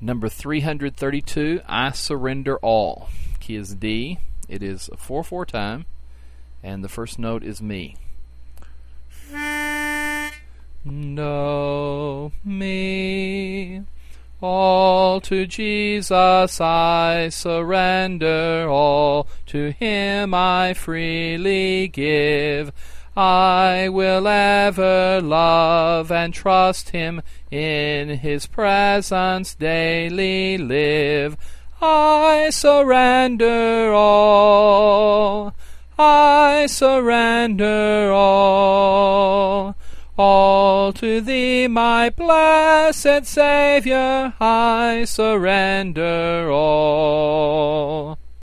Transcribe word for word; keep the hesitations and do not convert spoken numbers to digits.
Number three hundred thirty-two, I Surrender All. Key is D. It is a four four time, and the first note is me. Know me, all to Jesus I surrender, all to Him I freely give. I will ever love and trust Him, in His presence daily live. I surrender all, I surrender all, all to Thee, my blessed Saviour, I surrender all.